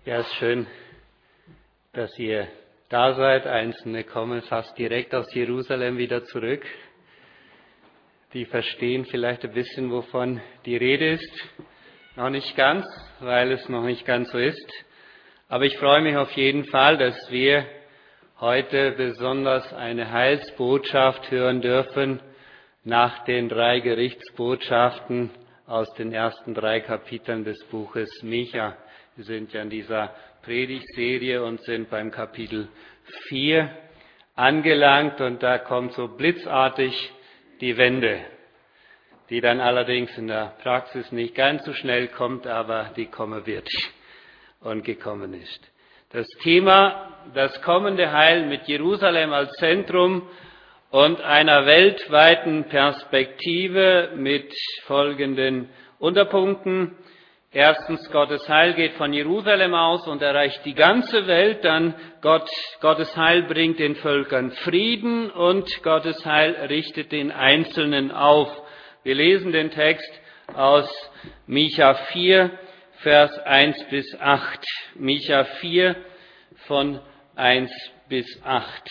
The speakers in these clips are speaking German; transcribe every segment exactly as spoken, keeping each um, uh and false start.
Ja, es ist schön, dass ihr da seid. Einzelne kommen fast direkt aus Jerusalem wieder zurück. Die verstehen vielleicht ein bisschen, wovon die Rede ist. Noch nicht ganz, weil es noch nicht ganz so ist. Aber ich freue mich auf jeden Fall, dass wir heute besonders eine Heilsbotschaft hören dürfen nach den drei Gerichtsbotschaften aus den ersten drei Kapiteln des Buches Micha. Wir sind ja in dieser Predigtserie und sind beim Kapitel vier angelangt und da kommt so blitzartig die Wende, die dann allerdings in der Praxis nicht ganz so schnell kommt, aber die kommen wird und gekommen ist. Das Thema, das kommende Heil mit Jerusalem als Zentrum und einer weltweiten Perspektive mit folgenden Unterpunkten. Erstens, Gottes Heil geht von Jerusalem aus und erreicht die ganze Welt. Dann Gott, Gottes Heil bringt den Völkern Frieden und Gottes Heil richtet den Einzelnen auf. Wir lesen den Text aus Micha vier, Vers eins bis acht. Micha vier von eins bis acht.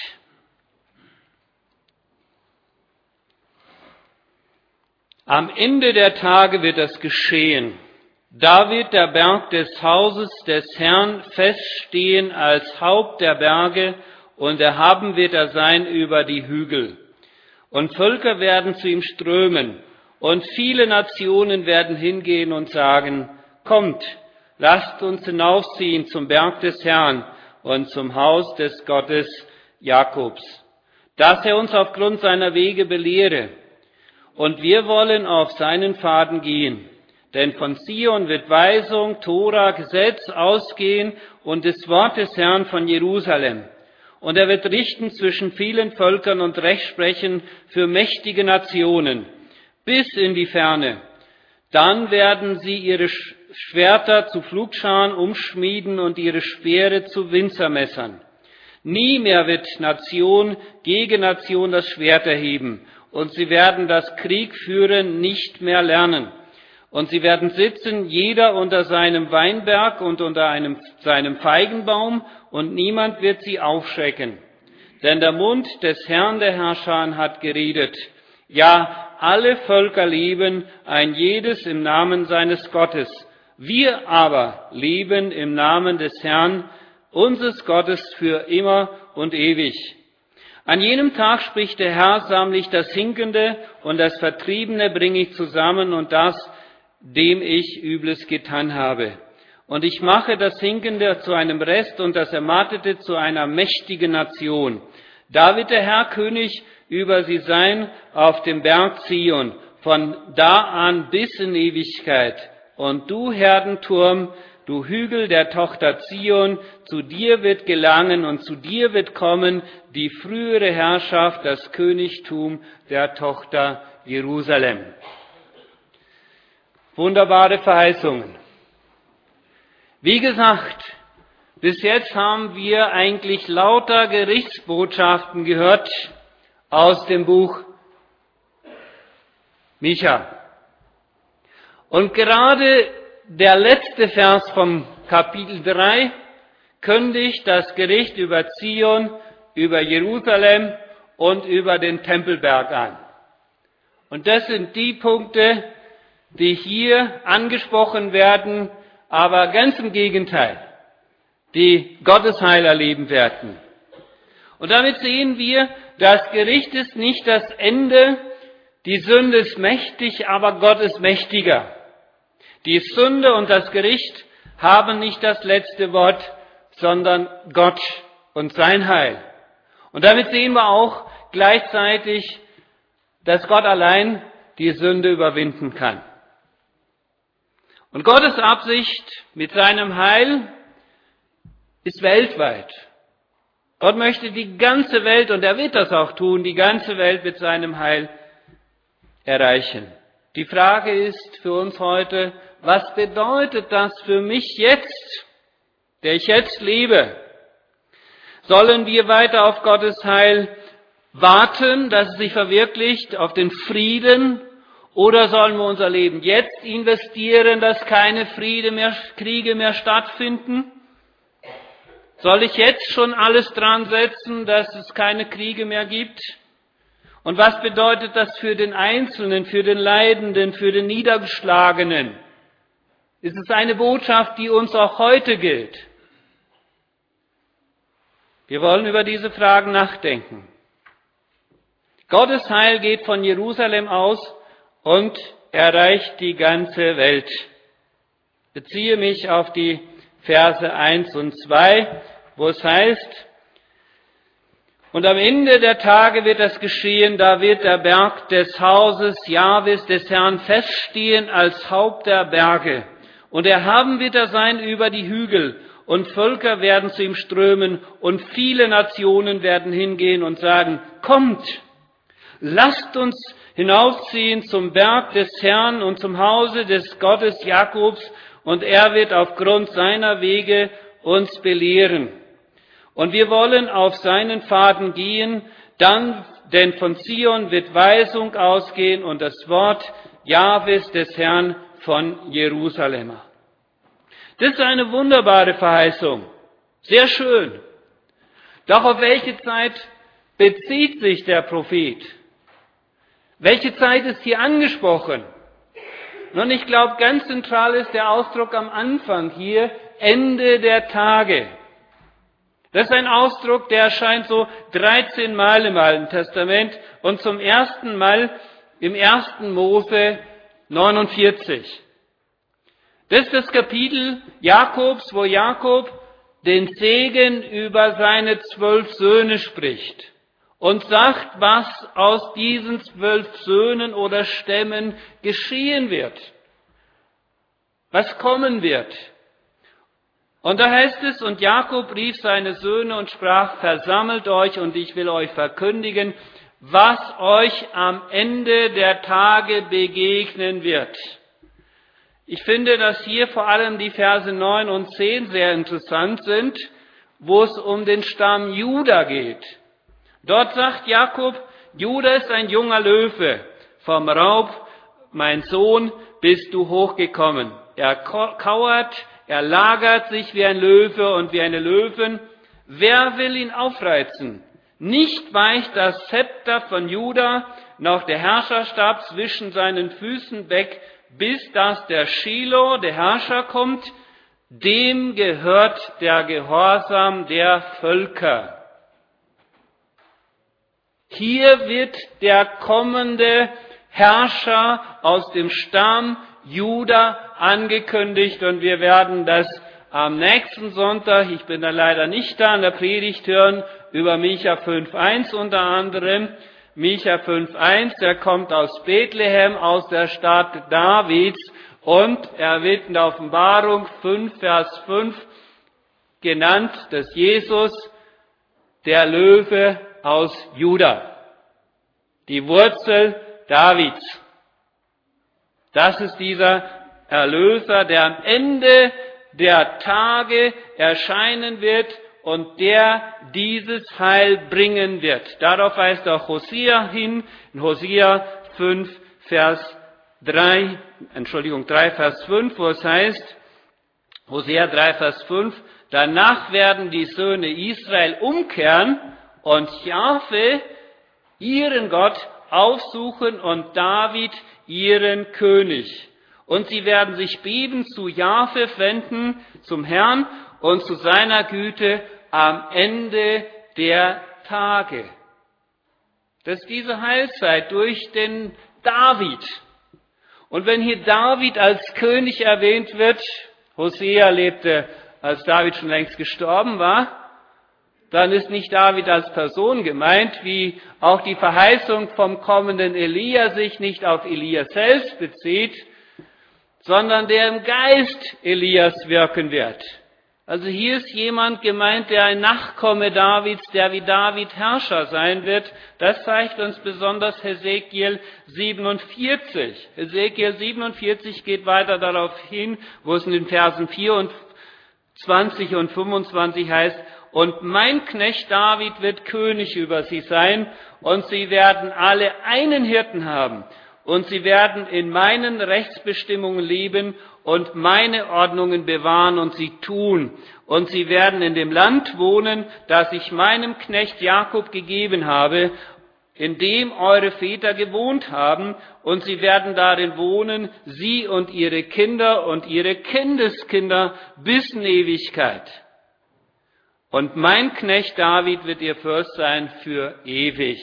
Am Ende der Tage wird das geschehen. Da wird der Berg des Hauses des Herrn feststehen als Haupt der Berge, und erhaben wird er sein über die Hügel. Und Völker werden zu ihm strömen, und viele Nationen werden hingehen und sagen, kommt, lasst uns hinaufziehen zum Berg des Herrn und zum Haus des Gottes Jakobs, dass er uns aufgrund seiner Wege belehre. Und wir wollen auf seinen Pfaden gehen. Denn von Zion wird Weisung, Tora, Gesetz ausgehen und das Wort des Herrn von Jerusalem. Und er wird richten zwischen vielen Völkern und Recht sprechen für mächtige Nationen bis in die Ferne. Dann werden sie ihre Schwerter zu Pflugscharen umschmieden und ihre Speere zu Winzermessern. Nie mehr wird Nation gegen Nation das Schwert erheben, und sie werden das Kriegführen nicht mehr lernen. Und sie werden sitzen, jeder unter seinem Weinberg und unter einem, seinem Feigenbaum, und niemand wird sie aufschrecken. Denn der Mund des Herrn der Herrscher hat geredet. Ja, alle Völker leben, ein jedes im Namen seines Gottes. Wir aber leben im Namen des Herrn, unseres Gottes, für immer und ewig. An jenem Tag spricht der Herr, sammle ich das Hinkende und das Vertriebene bringe ich zusammen und das, dem ich Übles getan habe. Und ich mache das Hinkende zu einem Rest und das Ermattete zu einer mächtigen Nation. Da wird der Herr König über sie sein auf dem Berg Zion, von da an bis in Ewigkeit. Und du Herdenturm, du Hügel der Tochter Zion, zu dir wird gelangen und zu dir wird kommen die frühere Herrschaft, das Königtum der Tochter Jerusalem. Wunderbare Verheißungen. Wie gesagt, bis jetzt haben wir eigentlich lauter Gerichtsbotschaften gehört aus dem Buch Micha. Und gerade der letzte Vers vom Kapitel drei kündigt das Gericht über Zion, über Jerusalem und über den Tempelberg an. Und das sind die Punkte, die hier angesprochen werden, aber ganz im Gegenteil, die Gottes Heil erleben werden. Und damit sehen wir, das Gericht ist nicht das Ende, die Sünde ist mächtig, aber Gott ist mächtiger. Die Sünde und das Gericht haben nicht das letzte Wort, sondern Gott und sein Heil. Und damit sehen wir auch gleichzeitig, dass Gott allein die Sünde überwinden kann. Und Gottes Absicht mit seinem Heil ist weltweit. Gott möchte die ganze Welt, und er wird das auch tun, die ganze Welt mit seinem Heil erreichen. Die Frage ist für uns heute, was bedeutet das für mich jetzt, der ich jetzt lebe? Sollen wir weiter auf Gottes Heil warten, dass es sich verwirklicht, auf den Frieden? Oder sollen wir unser Leben jetzt investieren, dass keine Friede mehr, Kriege mehr stattfinden? Soll ich jetzt schon alles dran setzen, dass es keine Kriege mehr gibt? Und was bedeutet das für den Einzelnen, für den Leidenden, für den Niedergeschlagenen? Ist es eine Botschaft, die uns auch heute gilt? Wir wollen über diese Fragen nachdenken. Gottes Heil geht von Jerusalem aus und erreicht die ganze Welt. Ich beziehe mich auf die Verse eins und zwei, wo es heißt, und am Ende der Tage wird das geschehen, da wird der Berg des Hauses Jahwes des Herrn feststehen als Haupt der Berge. Und erhaben wird er sein über die Hügel, und Völker werden zu ihm strömen, und viele Nationen werden hingehen und sagen, kommt, lasst uns hinaufziehen zum Berg des Herrn und zum Hause des Gottes Jakobs, und er wird aufgrund seiner Wege uns belehren. Und wir wollen auf seinen Pfaden gehen, dann, denn von Zion wird Weisung ausgehen und das Wort Jahwes des Herrn von Jerusalem. Das ist eine wunderbare Verheißung. Sehr schön. Doch auf welche Zeit bezieht sich der Prophet? Welche Zeit ist hier angesprochen? Nun, ich glaube, ganz zentral ist der Ausdruck am Anfang hier, Ende der Tage. Das ist ein Ausdruck, der erscheint so dreizehn Mal im Alten Testament und zum ersten Mal im ersten Mose neunundvierzig. Das ist das Kapitel Jakobs, wo Jakob den Segen über seine zwölf Söhne spricht und sagt, was aus diesen zwölf Söhnen oder Stämmen geschehen wird, was kommen wird. Und da heißt es, und Jakob rief seine Söhne und sprach, versammelt euch und ich will euch verkündigen, was euch am Ende der Tage begegnen wird. Ich finde, dass hier vor allem die Verse neun und zehn sehr interessant sind, wo es um den Stamm Juda geht. Dort sagt Jakob, Juda ist ein junger Löwe, vom Raub, mein Sohn, bist du hochgekommen. Er kauert, er lagert sich wie ein Löwe und wie eine Löwin. Wer will ihn aufreizen? Nicht weicht das Zepter von Juda, noch der Herrscherstab zwischen seinen Füßen weg, bis dass der Schilo, der Herrscher, kommt. Dem gehört der Gehorsam der Völker. Hier wird der kommende Herrscher aus dem Stamm Juda angekündigt und wir werden das am nächsten Sonntag, ich bin da leider nicht da, in der Predigt hören, über Micha fünf eins unter anderem. Micha fünf eins, der kommt aus Bethlehem, aus der Stadt Davids und er wird in der Offenbarung fünf, Vers fünf genannt, dass Jesus, der Löwe aus Juda, die Wurzel Davids. Das ist dieser Erlöser, der am Ende der Tage erscheinen wird und der dieses Heil bringen wird. Darauf weist auch Hosea hin, in Hosea fünf, Vers drei, Entschuldigung, drei, Vers fünf, wo es heißt, Hosea drei, Vers fünf, danach werden die Söhne Israel umkehren und Jahwe, ihren Gott, aufsuchen und David, ihren König. Und sie werden sich beben zu Jahwe wenden, zum Herrn und zu seiner Güte am Ende der Tage. Das ist diese Heilzeit durch den David. Und wenn hier David als König erwähnt wird, Hosea lebte, als David schon längst gestorben war, dann ist nicht David als Person gemeint, wie auch die Verheißung vom kommenden Elia sich nicht auf Elia selbst bezieht, sondern der im Geist Elias wirken wird. Also hier ist jemand gemeint, der ein Nachkomme Davids, der wie David Herrscher sein wird. Das zeigt uns besonders Hesekiel siebenundvierzig. Hesekiel siebenundvierzig geht weiter darauf hin, wo es in den Versen vierundzwanzig und fünfundzwanzig heißt, und mein Knecht David wird König über sie sein, und sie werden alle einen Hirten haben, und sie werden in meinen Rechtsbestimmungen leben, und meine Ordnungen bewahren und sie tun. Und sie werden in dem Land wohnen, das ich meinem Knecht Jakob gegeben habe, in dem eure Väter gewohnt haben, und sie werden darin wohnen, sie und ihre Kinder und ihre Kindeskinder bis in Ewigkeit. Und mein Knecht David wird ihr Fürst sein für ewig.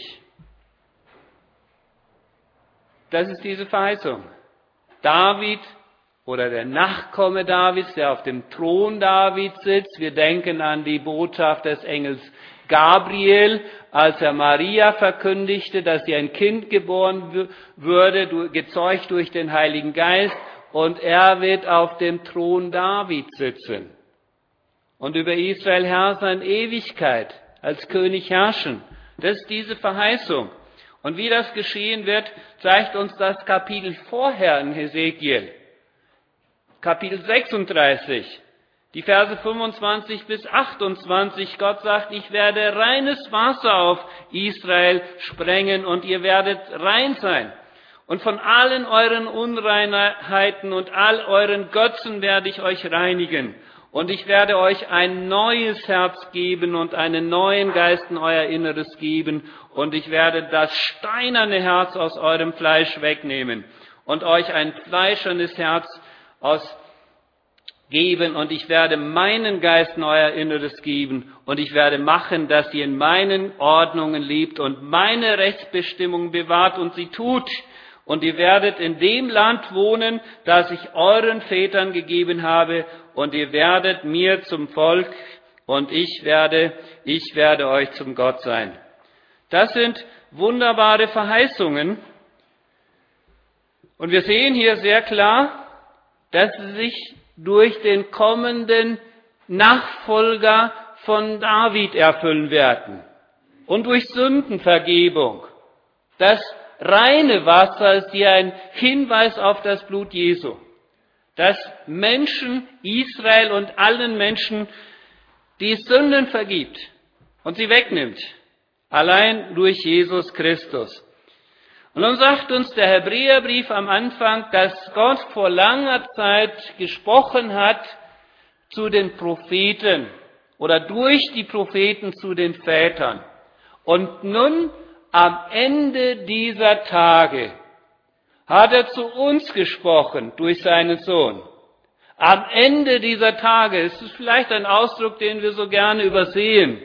Das ist diese Verheißung. David oder der Nachkomme Davids, der auf dem Thron Davids sitzt. Wir denken an die Botschaft des Engels Gabriel, als er Maria verkündigte, dass ihr ein Kind geboren würde, gezeugt durch den Heiligen Geist, und er wird auf dem Thron Davids sitzen und über Israel herrschen in Ewigkeit, als König herrschen. Das ist diese Verheißung. Und wie das geschehen wird, zeigt uns das Kapitel vorher in Hesekiel. Kapitel sechsunddreißig, die Verse fünfundzwanzig bis achtundzwanzig. Gott sagt, ich werde reines Wasser auf Israel sprengen und ihr werdet rein sein. Und von allen euren Unreinheiten und all euren Götzen werde ich euch reinigen. Und ich werde euch ein neues Herz geben und einen neuen Geist in euer Inneres geben. Und ich werde das steinerne Herz aus eurem Fleisch wegnehmen und euch ein fleischernes Herz ausgeben. Und ich werde meinen Geist in euer Inneres geben. Und ich werde machen, dass ihr in meinen Ordnungen lebt und meine Rechtsbestimmungen bewahrt und sie tut. Und ihr werdet in dem Land wohnen, das ich euren Vätern gegeben habe, und ihr werdet mir zum Volk, und ich werde, ich werde euch zum Gott sein. Das sind wunderbare Verheißungen. Und wir sehen hier sehr klar, dass sie sich durch den kommenden Nachfolger von David erfüllen werden. Und durch Sündenvergebung. Das reine Wasser ist hier ein Hinweis auf das Blut Jesu, das Menschen, Israel und allen Menschen die Sünden vergibt und sie wegnimmt, allein durch Jesus Christus. Und nun sagt uns der Hebräerbrief am Anfang, dass Gott vor langer Zeit gesprochen hat zu den Propheten oder durch die Propheten zu den Vätern. Und nun am Ende dieser Tage hat er zu uns gesprochen durch seinen Sohn. Am Ende dieser Tage, es ist vielleicht ein Ausdruck, den wir so gerne übersehen,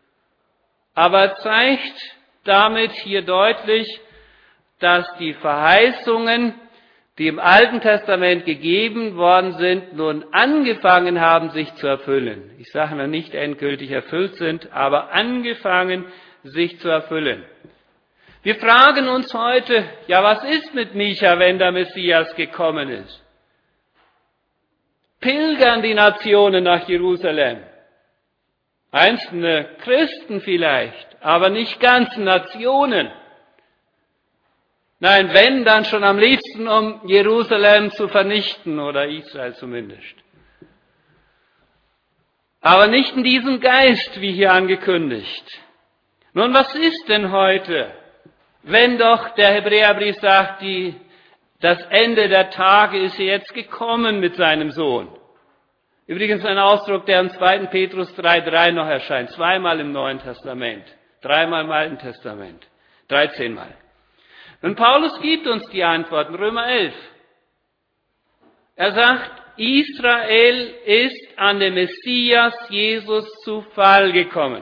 aber zeigt damit hier deutlich, dass die Verheißungen, die im Alten Testament gegeben worden sind, nun angefangen haben, sich zu erfüllen. Ich sage noch nicht endgültig erfüllt sind, aber angefangen, sich zu erfüllen. Wir fragen uns heute, ja, was ist mit Micha, wenn der Messias gekommen ist? Pilgern die Nationen nach Jerusalem? Einzelne Christen vielleicht, aber nicht ganze Nationen. Nein, wenn, dann schon am liebsten, um Jerusalem zu vernichten, oder Israel zumindest. Aber nicht in diesem Geist, wie hier angekündigt. Nun, was ist denn heute, wenn doch der Hebräerbrief sagt, die, das Ende der Tage ist jetzt gekommen mit seinem Sohn? Übrigens ein Ausdruck, der im zweiten Petrus drei drei noch erscheint, zweimal im Neuen Testament, dreimal im Alten Testament, dreizehnmal. Und Paulus gibt uns die Antworten, Römer elf. Er sagt, Israel ist an den Messias Jesus zu Fall gekommen,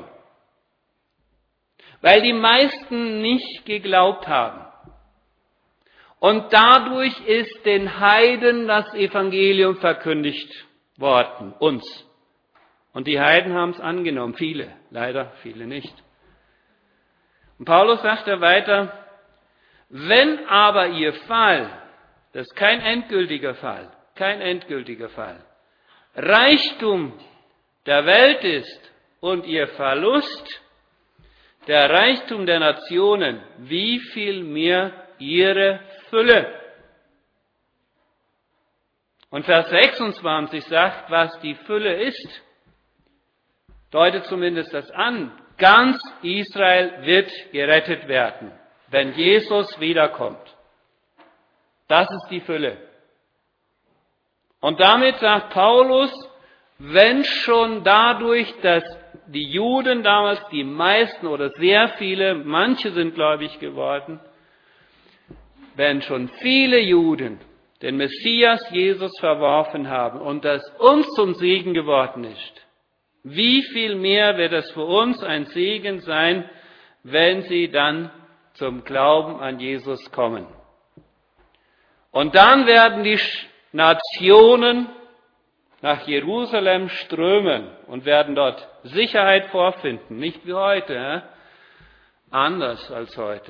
weil die meisten nicht geglaubt haben. Und dadurch ist den Heiden das Evangelium verkündigt worden, uns. Und die Heiden haben es angenommen, viele, leider viele nicht. Und Paulus sagt er weiter, wenn aber ihr Fall, das ist kein endgültiger Fall, kein endgültiger Fall, Reichtum der Welt ist und ihr Verlust der Reichtum der Nationen, wie viel mehr ihre Fülle. Und Vers sechsundzwanzig sagt, was die Fülle ist, deutet zumindest das an. Ganz Israel wird gerettet werden, wenn Jesus wiederkommt. Das ist die Fülle. Und damit sagt Paulus, wenn schon dadurch, dass die Juden damals, die meisten oder sehr viele, manche sind gläubig geworden, wenn schon viele Juden den Messias Jesus verworfen haben und das uns zum Segen geworden ist, wie viel mehr wird es für uns ein Segen sein, wenn sie dann zum Glauben an Jesus kommen. Und dann werden die Nationen nach Jerusalem strömen und werden dort Sicherheit vorfinden. Nicht wie heute, äh? anders als heute.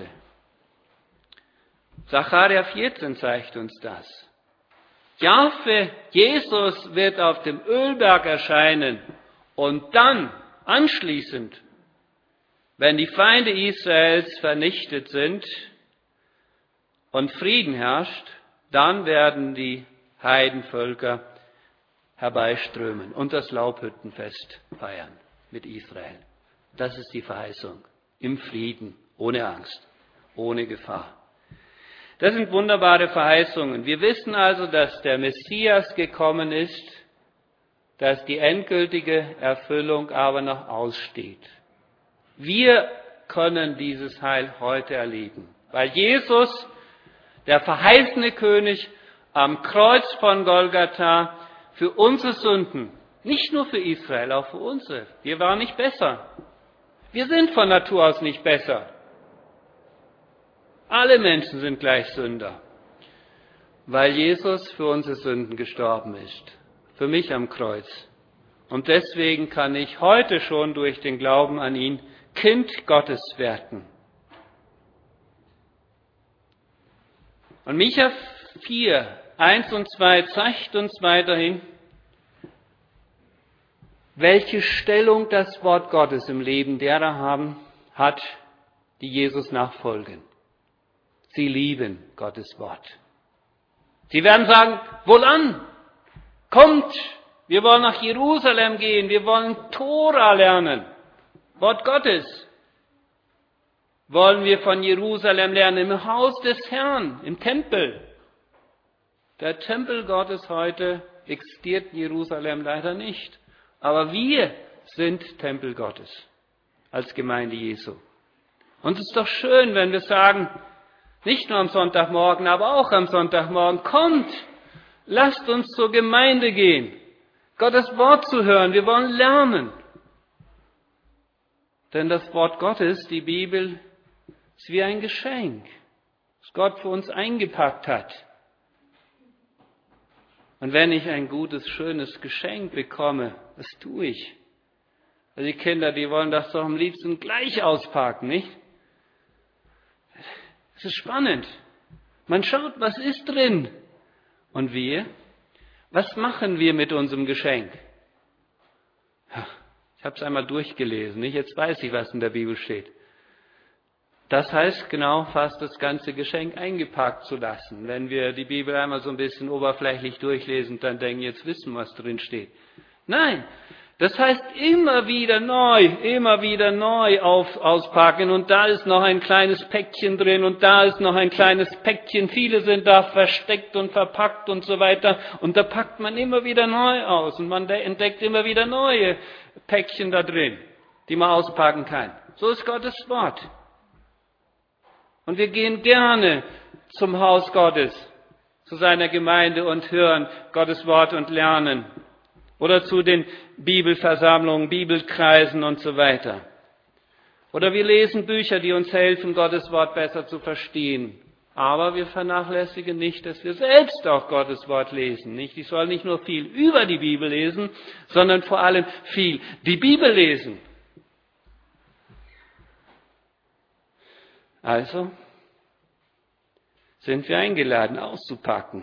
Sacharja vierzehn zeigt uns das. Jahwe, Jesus wird auf dem Ölberg erscheinen und dann, anschließend, wenn die Feinde Israels vernichtet sind und Frieden herrscht, dann werden die Heidenvölker herbeiströmen und das Laubhüttenfest feiern mit Israel. Das ist die Verheißung. Im Frieden, ohne Angst, ohne Gefahr. Das sind wunderbare Verheißungen. Wir wissen also, dass der Messias gekommen ist, dass die endgültige Erfüllung aber noch aussteht. Wir können dieses Heil heute erleben, weil Jesus, der verheißene König, am Kreuz von Golgatha für unsere Sünden, nicht nur für Israel, auch für unsere. Wir waren nicht besser. Wir sind von Natur aus nicht besser. Alle Menschen sind gleich Sünder, weil Jesus für unsere Sünden gestorben ist, für mich am Kreuz. Und deswegen kann ich heute schon durch den Glauben an ihn Kind Gottes werden. Und Micha vier, eins und zwei zeigt uns weiterhin, welche Stellung das Wort Gottes im Leben derer haben, hat, die Jesus nachfolgen. Sie lieben Gottes Wort. Sie werden sagen, wohlan, kommt, wir wollen nach Jerusalem gehen, wir wollen Tora lernen, Wort Gottes. Wollen wir von Jerusalem lernen, im Haus des Herrn, im Tempel. Der Tempel Gottes heute existiert in Jerusalem leider nicht. Aber wir sind Tempel Gottes als Gemeinde Jesu. Und es ist doch schön, wenn wir sagen, nicht nur am Sonntagmorgen, aber auch am Sonntagmorgen, kommt, lasst uns zur Gemeinde gehen, Gottes Wort zu hören, wir wollen lernen. Denn das Wort Gottes, die Bibel, ist wie ein Geschenk, das Gott für uns eingepackt hat. Und wenn ich ein gutes, schönes Geschenk bekomme, was tue ich? Also die Kinder, die wollen das doch am liebsten gleich auspacken, nicht? Es ist spannend. Man schaut, was ist drin? Und wir? Was machen wir mit unserem Geschenk? Ich habe es einmal durchgelesen, nicht? Jetzt weiß ich, was in der Bibel steht. Das heißt genau, fast das ganze Geschenk eingepackt zu lassen. Wenn wir die Bibel einmal so ein bisschen oberflächlich durchlesen, dann denken, jetzt wissen, was drin steht. Nein, das heißt immer wieder neu, immer wieder neu auf, auspacken. Und da ist noch ein kleines Päckchen drin und da ist noch ein kleines Päckchen. Viele sind da versteckt und verpackt und so weiter. Und da packt man immer wieder neu aus und man entdeckt immer wieder neue Päckchen da drin, die man auspacken kann. So ist Gottes Wort. Und wir gehen gerne zum Haus Gottes, zu seiner Gemeinde und hören Gottes Wort und lernen. Oder zu den Bibelversammlungen, Bibelkreisen und so weiter. Oder wir lesen Bücher, die uns helfen, Gottes Wort besser zu verstehen. Aber wir vernachlässigen nicht, dass wir selbst auch Gottes Wort lesen. Nicht? Ich soll nicht nur viel über die Bibel lesen, sondern vor allem viel die Bibel lesen. Also sind wir eingeladen, auszupacken.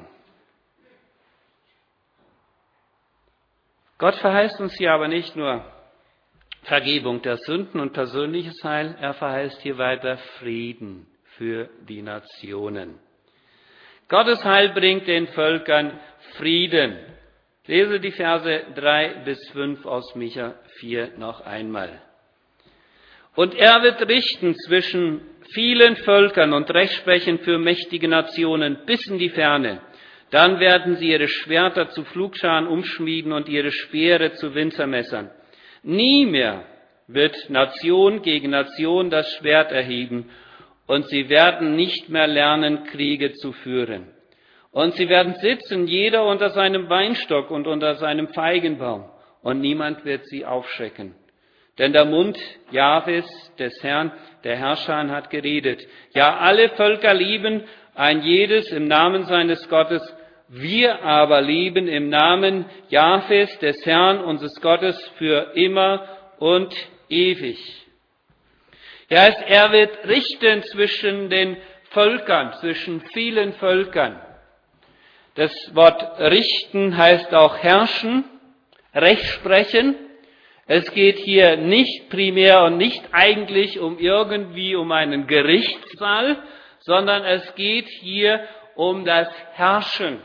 Gott verheißt uns hier aber nicht nur Vergebung der Sünden und persönliches Heil, er verheißt hier weiter Frieden für die Nationen. Gottes Heil bringt den Völkern Frieden. Ich lese die Verse drei bis fünf aus Micha vier noch einmal. Und er wird richten zwischen vielen Völkern und Recht sprechen für mächtige Nationen bis in die Ferne. Dann werden sie ihre Schwerter zu Pflugscharen umschmieden und ihre Speere zu Winzermessern. Nie mehr wird Nation gegen Nation das Schwert erheben, und sie werden nicht mehr lernen, Kriege zu führen. Und sie werden sitzen, jeder unter seinem Weinstock und unter seinem Feigenbaum, und niemand wird sie aufschrecken. Denn der Mund Jahwes, des Herrn, der Herrscher, hat geredet. Ja, alle Völker lieben ein jedes im Namen seines Gottes. Wir aber lieben im Namen Jahwes, des Herrn, unseres Gottes, für immer und ewig. Ja, er wird richten zwischen den Völkern, zwischen vielen Völkern. Das Wort richten heißt auch herrschen, Recht sprechen. Es geht hier nicht primär und nicht eigentlich um irgendwie um einen Gerichtssaal, sondern es geht hier um das Herrschen.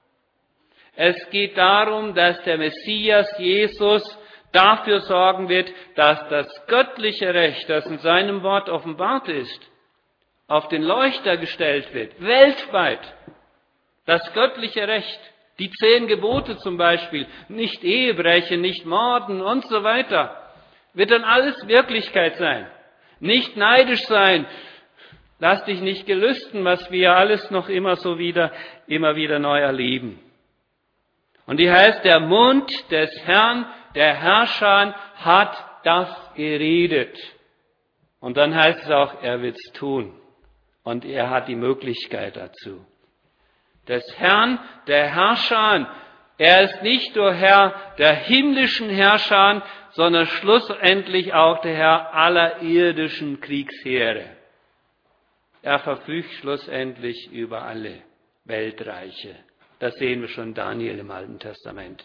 Es geht darum, dass der Messias Jesus dafür sorgen wird, dass das göttliche Recht, das in seinem Wort offenbart ist, auf den Leuchter gestellt wird, weltweit. Das göttliche Recht, die zehn Gebote zum Beispiel, nicht Ehebrechen, nicht Morden und so weiter, wird dann alles Wirklichkeit sein. Nicht neidisch sein, lass dich nicht gelüsten, was wir alles noch immer so wieder, immer wieder neu erleben. Und die heißt, der Mund des Herrn, der Herrscher, hat das geredet. Und dann heißt es auch, er wird es tun. Und er hat die Möglichkeit dazu. Des Herrn, der Herrscher, er ist nicht nur Herr der himmlischen Herrscher, sondern schlussendlich auch der Herr aller irdischen Kriegsheere. Er verfügt schlussendlich über alle Weltreiche. Das sehen wir schon Daniel im Alten Testament.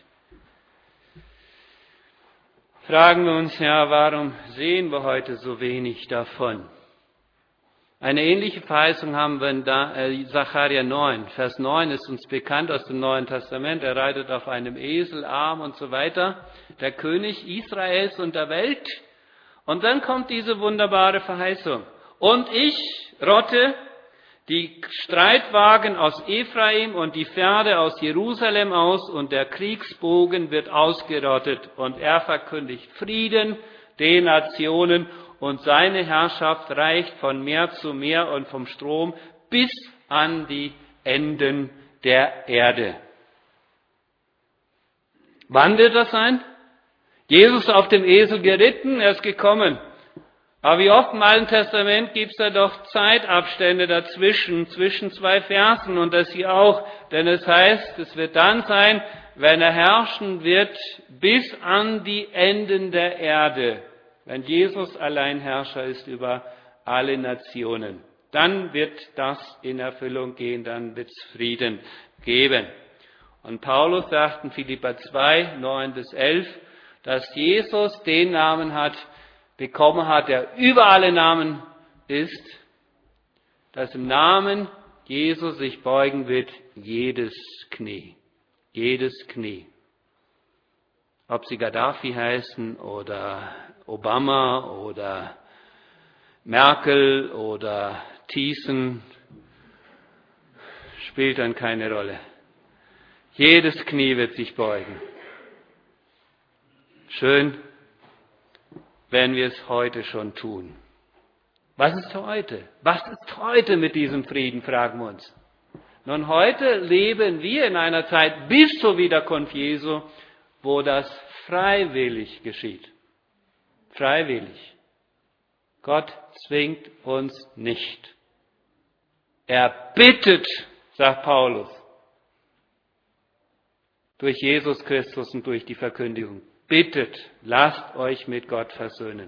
Fragen wir uns ja, warum sehen wir heute so wenig davon? Eine ähnliche Verheißung haben wir in Sacharja neun. Vers neun ist uns bekannt aus dem Neuen Testament. Er reitet auf einem Esel, arm und so weiter. Der König Israels und der Welt. Und dann kommt diese wunderbare Verheißung. Und ich rotte die Streitwagen aus Ephraim und die Pferde aus Jerusalem aus, und der Kriegsbogen wird ausgerottet. Und er verkündigt Frieden den Nationen, und seine Herrschaft reicht von Meer zu Meer und vom Strom bis an die Enden der Erde. Wann wird das sein? Jesus auf dem Esel geritten, er ist gekommen. Aber wie oft im Alten Testament gibt es da doch Zeitabstände dazwischen, zwischen zwei Versen, und das hier auch. Denn es heißt, es wird dann sein, wenn er herrschen wird bis an die Enden der Erde. Wenn Jesus allein Herrscher ist über alle Nationen. Dann wird das in Erfüllung gehen, dann wird es Frieden geben. Und Paulus sagt in Philipper zwei, neun bis elf, dass Jesus den Namen hat, bekommen hat, der über alle Namen ist, dass im Namen Jesus sich beugen wird jedes Knie. Jedes Knie. Ob sie Gaddafi heißen oder Obama oder Merkel oder Thiessen, spielt dann keine Rolle. Jedes Knie wird sich beugen. Schön, wenn wir es heute schon tun. Was ist heute? Was ist heute mit diesem Frieden, fragen wir uns. Nun, heute leben wir in einer Zeit bis zur Wiederkunft Jesu, wo das freiwillig geschieht. Freiwillig. Gott zwingt uns nicht. Er bittet, sagt Paulus, durch Jesus Christus und durch die Verkündigung. Bittet, lasst euch mit Gott versöhnen.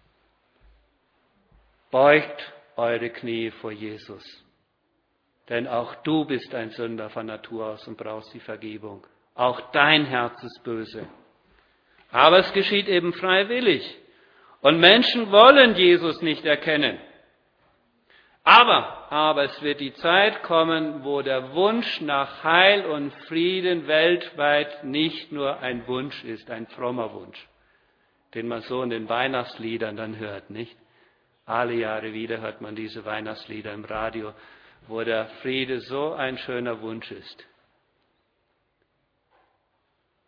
Beugt eure Knie vor Jesus. Denn auch du bist ein Sünder von Natur aus und brauchst die Vergebung. Auch dein Herz ist böse. Aber es geschieht eben freiwillig. Und Menschen wollen Jesus nicht erkennen. Aber, aber es wird die Zeit kommen, wo der Wunsch nach Heil und Frieden weltweit nicht nur ein Wunsch ist, ein frommer Wunsch, den man so in den Weihnachtsliedern dann hört, nicht? Alle Jahre wieder hört man diese Weihnachtslieder im Radio, wo der Friede so ein schöner Wunsch ist.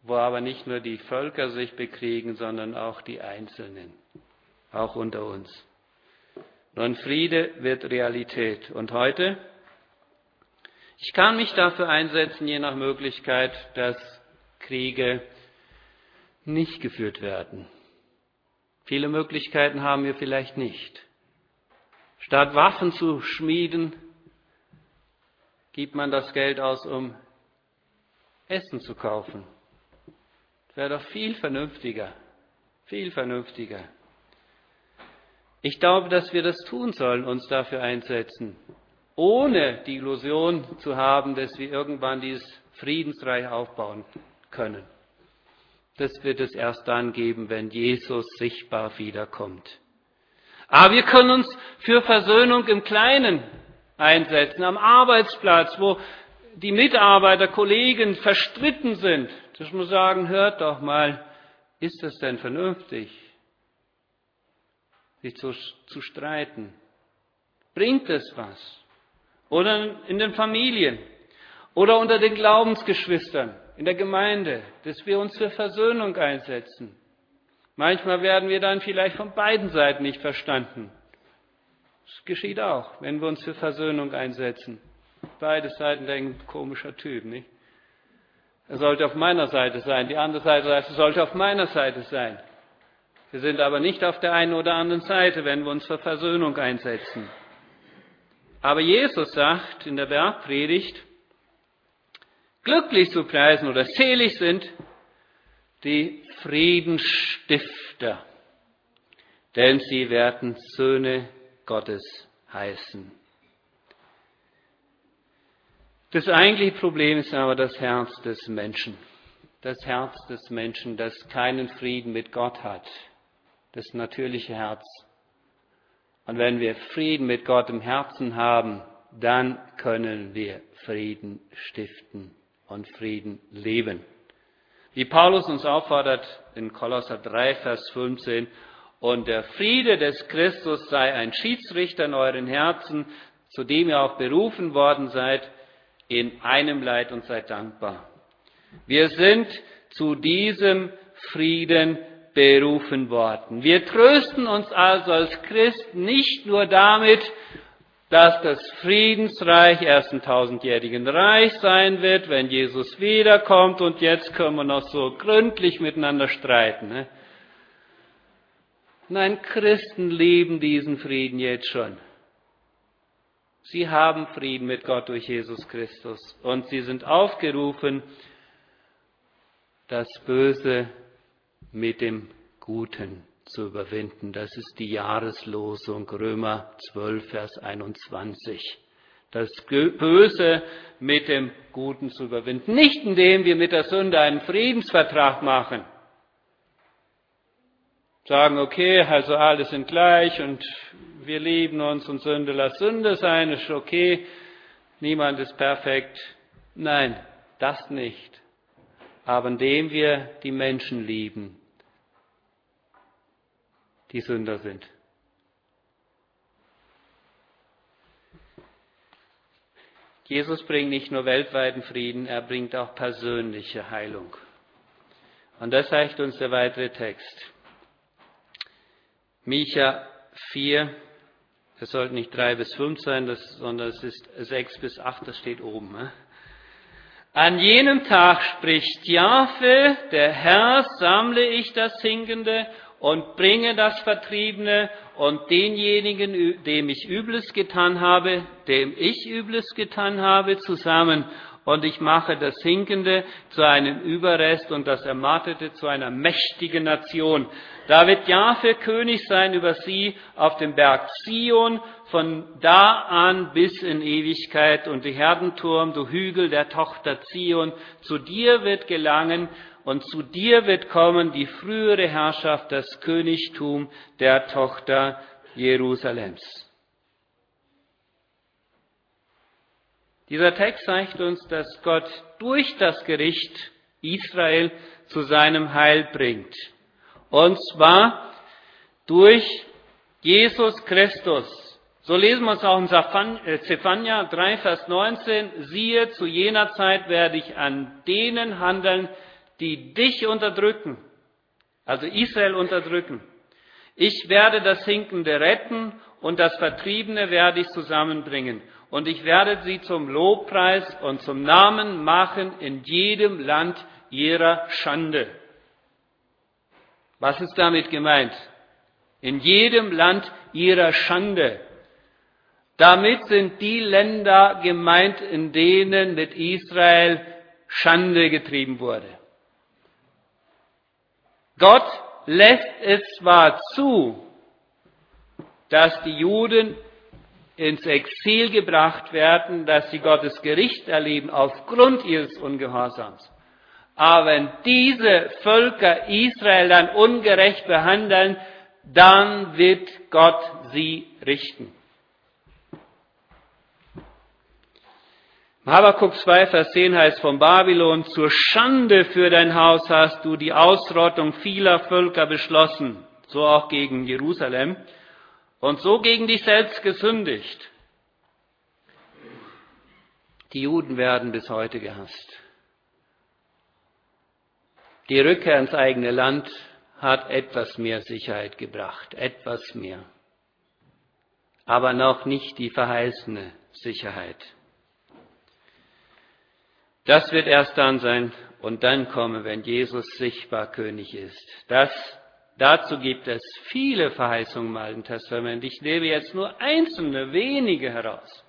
wo aber nicht nur die Völker sich bekriegen, sondern auch die Einzelnen, auch unter uns. Nun, Friede wird Realität. Und heute? Ich kann mich dafür einsetzen, je nach Möglichkeit, dass Kriege nicht geführt werden. Viele Möglichkeiten haben wir vielleicht nicht. Statt Waffen zu schmieden, gibt man das Geld aus, um Essen zu kaufen. Das wäre doch viel vernünftiger, viel vernünftiger. Ich glaube, dass wir das tun sollen, uns dafür einsetzen, ohne die Illusion zu haben, dass wir irgendwann dieses Friedensreich aufbauen können. Das wird es erst dann geben, wenn Jesus sichtbar wiederkommt. Aber wir können uns für Versöhnung im Kleinen einsetzen, am Arbeitsplatz, wo die Mitarbeiter, Kollegen verstritten sind. Dass wir sagen, hört doch mal, ist es denn vernünftig, sich zu, zu streiten? Bringt es was? Oder in den Familien oder unter den Glaubensgeschwistern in der Gemeinde, dass wir uns für Versöhnung einsetzen. Manchmal werden wir dann vielleicht von beiden Seiten nicht verstanden. Das geschieht auch, wenn wir uns für Versöhnung einsetzen. Beide Seiten denken, komischer Typ, nicht? Er sollte auf meiner Seite sein, die andere Seite sagt, er sollte auf meiner Seite sein. Wir sind aber nicht auf der einen oder anderen Seite, wenn wir uns für Versöhnung einsetzen. Aber Jesus sagt in der Bergpredigt, glücklich zu preisen oder selig sind die Friedensstifter, denn sie werden Söhne Gottes heißen. Das eigentliche Problem ist aber das Herz des Menschen. Das Herz des Menschen, das keinen Frieden mit Gott hat. Das natürliche Herz. Und wenn wir Frieden mit Gott im Herzen haben, dann können wir Frieden stiften und Frieden leben. Wie Paulus uns auffordert in Kolosser drei, Vers fünfzehn, und der Friede des Christus sei ein Schiedsrichter in euren Herzen, zu dem ihr auch berufen worden seid, in einem Leid und seid dankbar. Wir sind zu diesem Frieden berufen worden. Wir trösten uns also als Christen nicht nur damit, dass das Friedensreich erst ein tausendjährigen Reich sein wird, wenn Jesus wiederkommt und jetzt können wir noch so gründlich miteinander streiten. Ne? Nein, Christen leben diesen Frieden jetzt schon. Sie haben Frieden mit Gott durch Jesus Christus und sie sind aufgerufen, das Böse mit dem Guten zu überwinden. Das ist die Jahreslosung Römer zwölf, Vers einundzwanzig. Das Böse mit dem Guten zu überwinden. Nicht indem wir mit der Sünde einen Friedensvertrag machen. Sagen, okay, also alle sind gleich und wir lieben uns und Sünde lass Sünde sein, ist okay, niemand ist perfekt. Nein, das nicht. Aber indem wir die Menschen lieben, die Sünder sind. Jesus bringt nicht nur weltweiten Frieden, er bringt auch persönliche Heilung. Und das sagt uns der weitere Text. Micha vier, es sollten nicht drei bis fünf sein, das, sondern es ist sechs bis acht, das steht oben. Ne? An jenem Tag spricht Jahwe, der Herr, sammle ich das Hinkende und bringe das Vertriebene und denjenigen, dem ich Übles getan habe, dem ich Übles getan habe, zusammen. Und ich mache das Hinkende zu einem Überrest und das Ermattete zu einer mächtigen Nation. Da wird Jahwe König sein über sie auf dem Berg Zion, von da an bis in Ewigkeit. Und die Herdenturm, du Hügel der Tochter Zion, zu dir wird gelangen und zu dir wird kommen die frühere Herrschaft, das Königtum der Tochter Jerusalems. Dieser Text zeigt uns, dass Gott durch das Gericht Israel zu seinem Heil bringt. Und zwar durch Jesus Christus. So lesen wir es auch in Zephania drei, Vers neunzehn. Siehe, zu jener Zeit werde ich an denen handeln, die dich unterdrücken, also Israel unterdrücken. Ich werde das Hinkende retten und das Vertriebene werde ich zusammenbringen. Und ich werde sie zum Lobpreis und zum Namen machen in jedem Land ihrer Schande. Was ist damit gemeint? In jedem Land ihrer Schande. Damit sind die Länder gemeint, in denen mit Israel Schande getrieben wurde. Gott lässt es zwar zu, dass die Juden ins Exil gebracht werden, dass sie Gottes Gericht erleben aufgrund ihres Ungehorsams. Aber wenn diese Völker Israel dann ungerecht behandeln, dann wird Gott sie richten. Habakuk zwei, Vers zehn heißt von Babylon, zur Schande für dein Haus hast du die Ausrottung vieler Völker beschlossen, so auch gegen Jerusalem, und so gegen dich selbst gesündigt. Die Juden werden bis heute gehasst. Die Rückkehr ins eigene Land hat etwas mehr Sicherheit gebracht, etwas mehr. Aber noch nicht die verheißene Sicherheit. Das wird erst dann sein und dann kommen, wenn Jesus sichtbar König ist. Das, dazu gibt es viele Verheißungen im Alten Testament. Ich nehme jetzt nur einzelne, wenige heraus.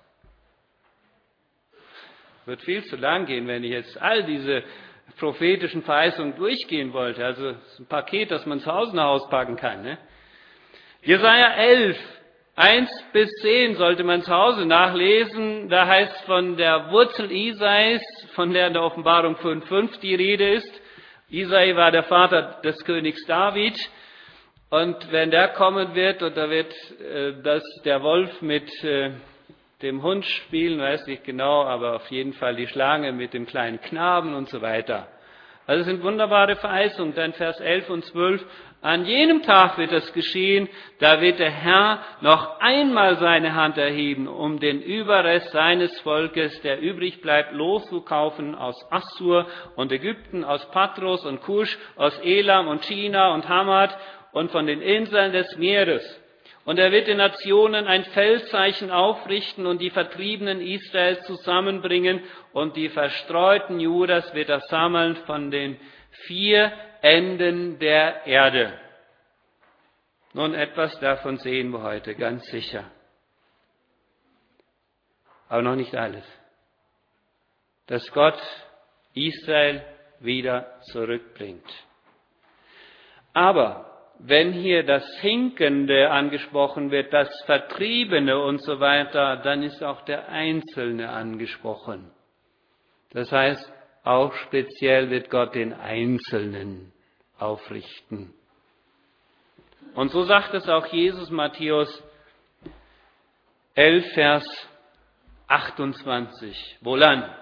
Wird viel zu lang gehen, wenn ich jetzt all diese prophetischen Verheißungen durchgehen wollte. Also es ist ein Paket, das man zu Hause nach Hause packen kann. Ne? Jesaja elf, eins bis zehn sollte man zu Hause nachlesen. Da heißt von der Wurzel Isais, von der in der Offenbarung fünf fünf die Rede ist. Isai war der Vater des Königs David. Und wenn der kommen wird, und da wird äh, das, der Wolf mit äh, dem Hund spielen, weiß nicht genau, aber auf jeden Fall die Schlange mit dem kleinen Knaben und so weiter. Also es sind wunderbare Verheißungen. Dann Vers elf und zwölf. An jenem Tag wird es geschehen, da wird der Herr noch einmal seine Hand erheben, um den Überrest seines Volkes, der übrig bleibt, loszukaufen aus Assur und Ägypten, aus Patros und Kusch, aus Elam und China und Hamad und von den Inseln des Meeres. Und er wird den Nationen ein Feldzeichen aufrichten und die Vertriebenen Israels zusammenbringen und die verstreuten Judas wird er sammeln von den vier Enden der Erde. Nun, etwas davon sehen wir heute, ganz sicher. Aber noch nicht alles. Dass Gott Israel wieder zurückbringt. Aber wenn hier das Hinkende angesprochen wird, das Vertriebene und so weiter, dann ist auch der Einzelne angesprochen. Das heißt, auch speziell wird Gott den Einzelnen aufrichten. Und so sagt es auch Jesus, Matthäus elf, Vers achtundzwanzig. Wohlan?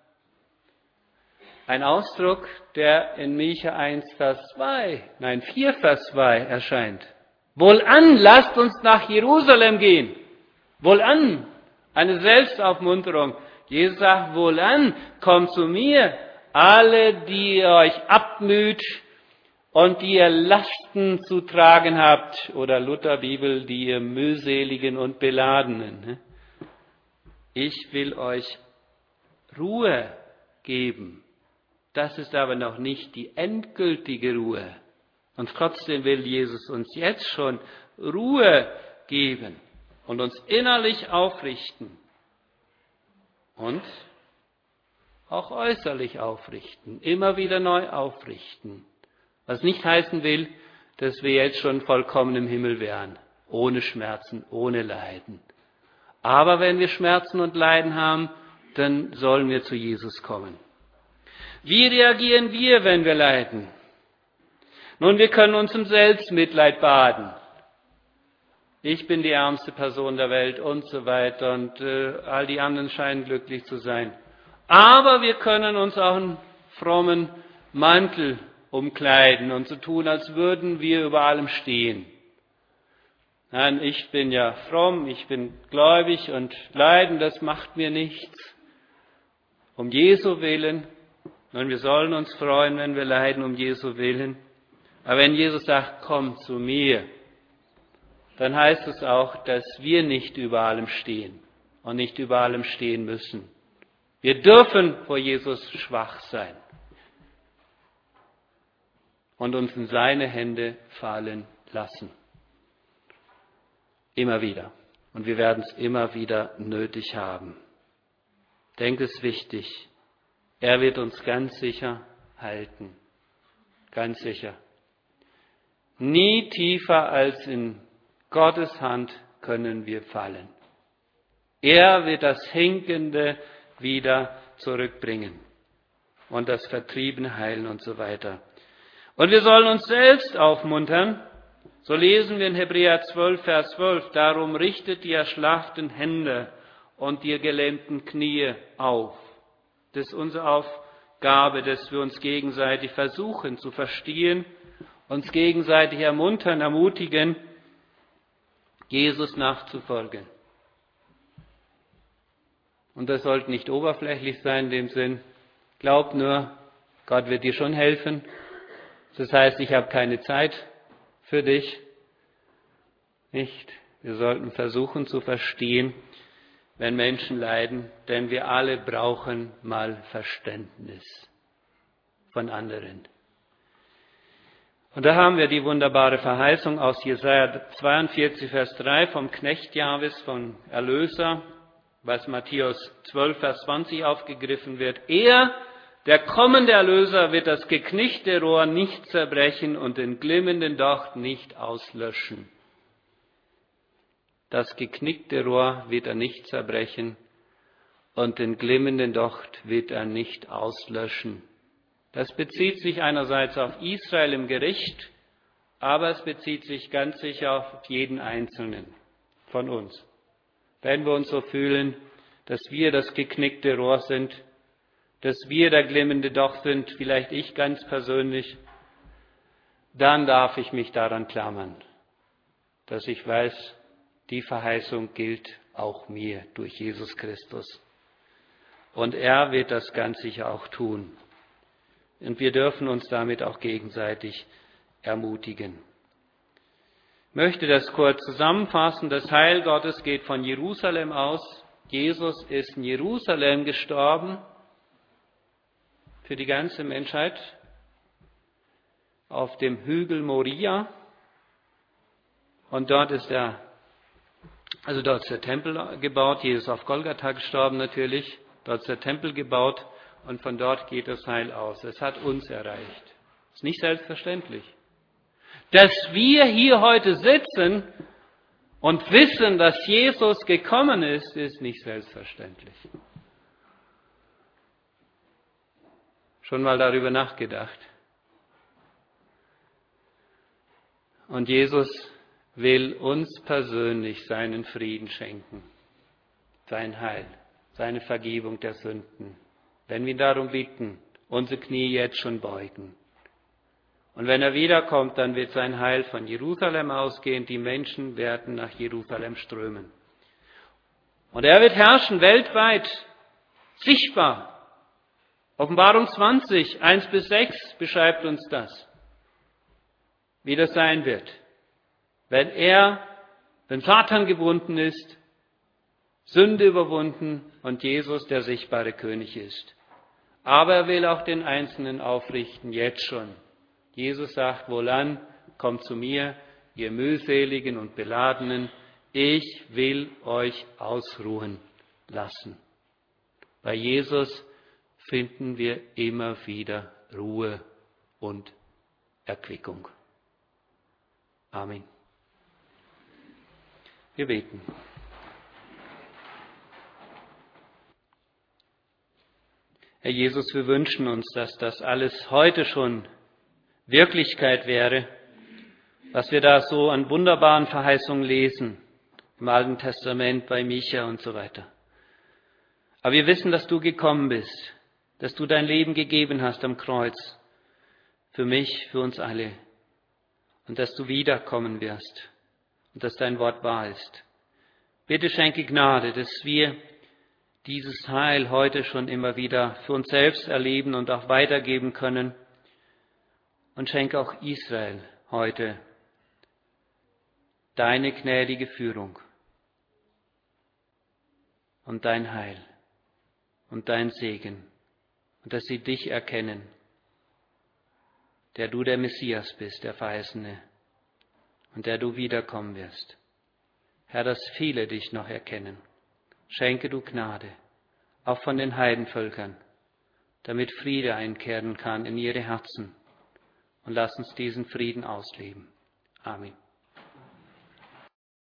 Ein Ausdruck, der in Micha eins, Vers zwei, nein, vier, Vers zwei erscheint. Wohlan, lasst uns nach Jerusalem gehen. Wohlan, eine Selbstaufmunterung. Jesus sagt, wohlan, kommt zu mir, alle, die ihr euch abmüht und die ihr Lasten zu tragen habt. Oder Lutherbibel, die ihr mühseligen und Beladenen. Ich will euch Ruhe geben. Das ist aber noch nicht die endgültige Ruhe. Und trotzdem will Jesus uns jetzt schon Ruhe geben und uns innerlich aufrichten und auch äußerlich aufrichten, immer wieder neu aufrichten. Was nicht heißen will, dass wir jetzt schon vollkommen im Himmel wären, ohne Schmerzen, ohne Leiden. Aber wenn wir Schmerzen und Leiden haben, dann sollen wir zu Jesus kommen. Wie reagieren wir, wenn wir leiden? Nun, wir können uns im Selbstmitleid baden. Ich bin die ärmste Person der Welt und so weiter und äh, all die anderen scheinen glücklich zu sein. Aber wir können uns auch einen frommen Mantel umkleiden und so tun, als würden wir über allem stehen. Nein, ich bin ja fromm, ich bin gläubig und Leiden, das macht mir nichts. Um Jesu willen Und wir sollen uns freuen, wenn wir leiden um Jesu Willen. Aber wenn Jesus sagt, komm zu mir, dann heißt es auch, dass wir nicht über allem stehen und nicht über allem stehen müssen. Wir dürfen vor Jesus schwach sein und uns in seine Hände fallen lassen. Immer wieder. Und wir werden es immer wieder nötig haben. Denkt es wichtig. Er wird uns ganz sicher halten. Ganz sicher. Nie tiefer als in Gottes Hand können wir fallen. Er wird das Hinkende wieder zurückbringen und das Vertriebene heilen und so weiter. Und wir sollen uns selbst aufmuntern. So lesen wir in Hebräer zwölf, Vers zwölf. Darum richtet die erschlafften Hände und die gelähmten Knie auf. Das ist unsere Aufgabe, dass wir uns gegenseitig versuchen zu verstehen, uns gegenseitig ermuntern, ermutigen, Jesus nachzufolgen. Und das sollte nicht oberflächlich sein in dem Sinn. Glaub nur, Gott wird dir schon helfen. Das heißt, ich habe keine Zeit für dich. Nicht. Wir sollten versuchen zu verstehen, wenn Menschen leiden, denn wir alle brauchen mal Verständnis von anderen. Und da haben wir die wunderbare Verheißung aus Jesaja zweiundvierzig, Vers drei vom Knecht Jahwes, vom Erlöser, was Matthäus zwölf, Vers zwanzig aufgegriffen wird. Er, der kommende Erlöser, wird das geknickte Rohr nicht zerbrechen und den glimmenden Docht nicht auslöschen. Das geknickte Rohr wird er nicht zerbrechen und den glimmenden Docht wird er nicht auslöschen. Das bezieht sich einerseits auf Israel im Gericht, aber es bezieht sich ganz sicher auf jeden Einzelnen von uns. Wenn wir uns so fühlen, dass wir das geknickte Rohr sind, dass wir der glimmende Docht sind, vielleicht ich ganz persönlich, dann darf ich mich daran klammern, dass ich weiß, die Verheißung gilt auch mir durch Jesus Christus. Und er wird das ganz sicher auch tun. Und wir dürfen uns damit auch gegenseitig ermutigen. Ich möchte das kurz zusammenfassen. Das Heil Gottes geht von Jerusalem aus. Jesus ist in Jerusalem gestorben für die ganze Menschheit auf dem Hügel Moria. Und dort ist er Also dort ist der Tempel gebaut, Jesus ist auf Golgatha gestorben natürlich, dort ist der Tempel gebaut und von dort geht das Heil aus. Es hat uns erreicht. Das ist nicht selbstverständlich. Dass wir hier heute sitzen und wissen, dass Jesus gekommen ist, ist nicht selbstverständlich. Schon mal darüber nachgedacht. Und Jesus will uns persönlich seinen Frieden schenken, sein Heil, seine Vergebung der Sünden. Wenn wir ihn darum bitten, unsere Knie jetzt schon beugen. Und wenn er wiederkommt, dann wird sein Heil von Jerusalem ausgehen, die Menschen werden nach Jerusalem strömen. Und er wird herrschen weltweit, sichtbar. Offenbarung zwanzig, eins bis sechs beschreibt uns das, wie das sein wird. Wenn er, wenn Satan gebunden ist, Sünde überwunden und Jesus der sichtbare König ist. Aber er will auch den Einzelnen aufrichten, jetzt schon. Jesus sagt, wohlan, kommt zu mir, ihr mühseligen und Beladenen, ich will euch ausruhen lassen. Bei Jesus finden wir immer wieder Ruhe und Erquickung. Amen. Wir beten. Herr Jesus, wir wünschen uns, dass das alles heute schon Wirklichkeit wäre, was wir da so an wunderbaren Verheißungen lesen, im Alten Testament, bei Micha und so weiter. Aber wir wissen, dass du gekommen bist, dass du dein Leben gegeben hast am Kreuz, für mich, für uns alle, und dass du wiederkommen wirst und dass dein Wort wahr ist. Bitte schenke Gnade, dass wir dieses Heil heute schon immer wieder für uns selbst erleben und auch weitergeben können. Und schenke auch Israel heute deine gnädige Führung und dein Heil und dein Segen und dass sie dich erkennen, der du der Messias bist, der Verheißene, und der du wiederkommen wirst. Herr, dass viele dich noch erkennen. Schenke du Gnade, auch von den Heidenvölkern, damit Friede einkehren kann in ihre Herzen. Und lass uns diesen Frieden ausleben. Amen.